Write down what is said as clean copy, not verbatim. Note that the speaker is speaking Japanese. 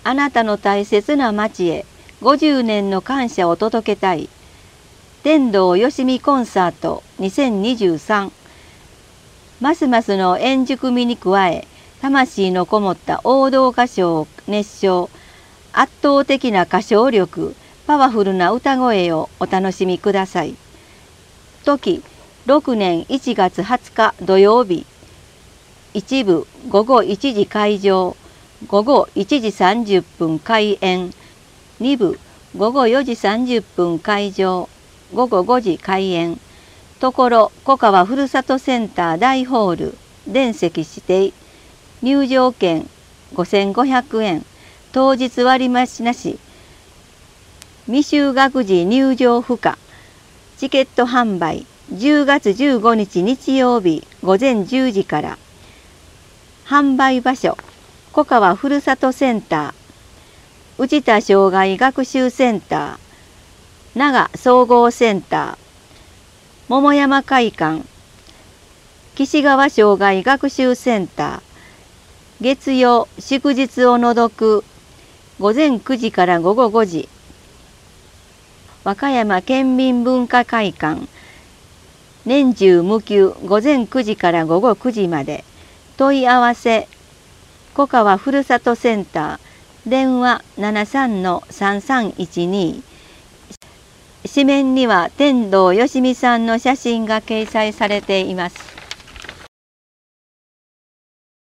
あなたの大切な町へ50年の感謝を届けたい。天童よしみコンサート2023。ますますの円熟味に加え、魂のこもった王道歌唱を熱唱。圧倒的な歌唱力、パワフルな歌声をお楽しみください。時、6年1月20日土曜日。一部午後1時開場、午後1時30分開演。2部午後4時30分開場、午後5時開演。ところ小川ふるさとセンター大ホール、全席指定。入場券5500円。当日割増なし。未就学時入場不可。チケット販売10月15日日曜日午前10時から。販売場所小川ふるさとセンター、宇治田障害学習センター、長総合センター、桃山会館、岸川障害学習センター。月曜祝日を除く午前9時から午後5時。和歌山県民文化会館、年中無休午前9時から午後9時まで。問い合わせ小川ふるさとセンター、電話73-3312。紙面には天童よしみさんの写真が掲載されています。